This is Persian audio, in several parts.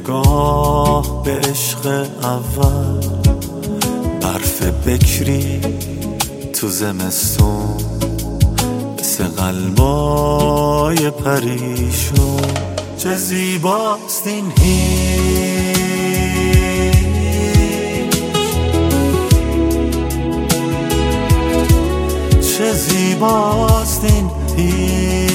نگاه به عشق اول، برف بکری تو زمستون، مثل قلبای پریشون. چه زیباست این هیچ، چه زیباست این هیچ.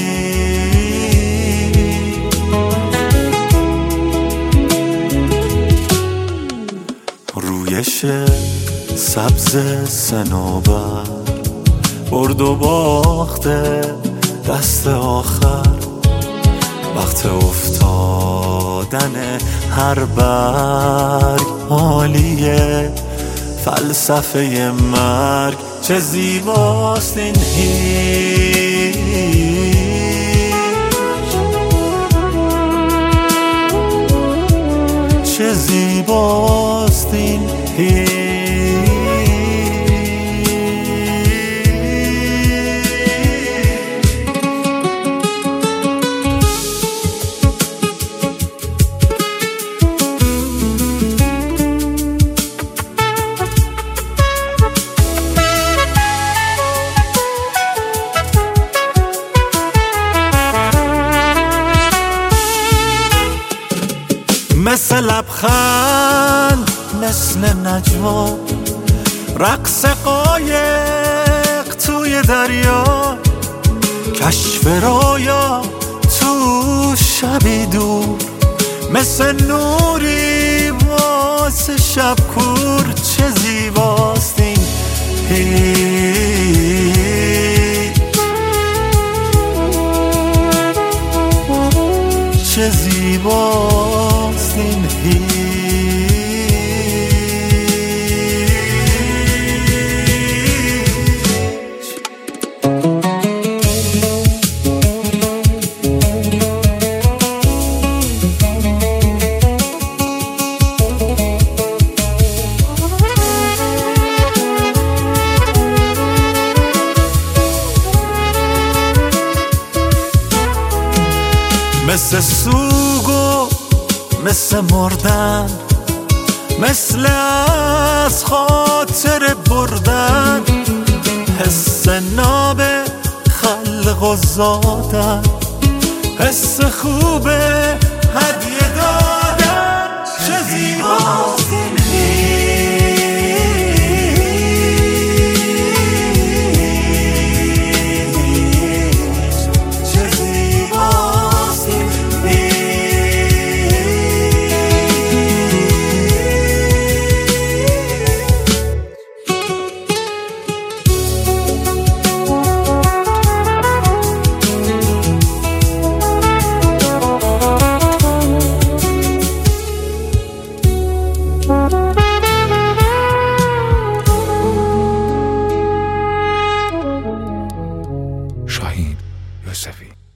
رویش سبز صنوبر، برد و باخته دست آخر، وقت افتادن هر برگ، حالیه فلسفه مرگ. چه زیباست این هیچ، چه زیباست این هیچ. مثل لبخند، مثل نجوا، رقص قایق توی دریا، کشف رویا تو شبی دور، مثل نوری واسه شب کور. چه زیباست این هیچ، چه زیباست این هیچ. مثل سوگ و مثل مردن، مثل از خاطر بردن، حس ناب خلق و زادن، حس خوب هدیه دادن. چه زیباست این شاهین یوسفی.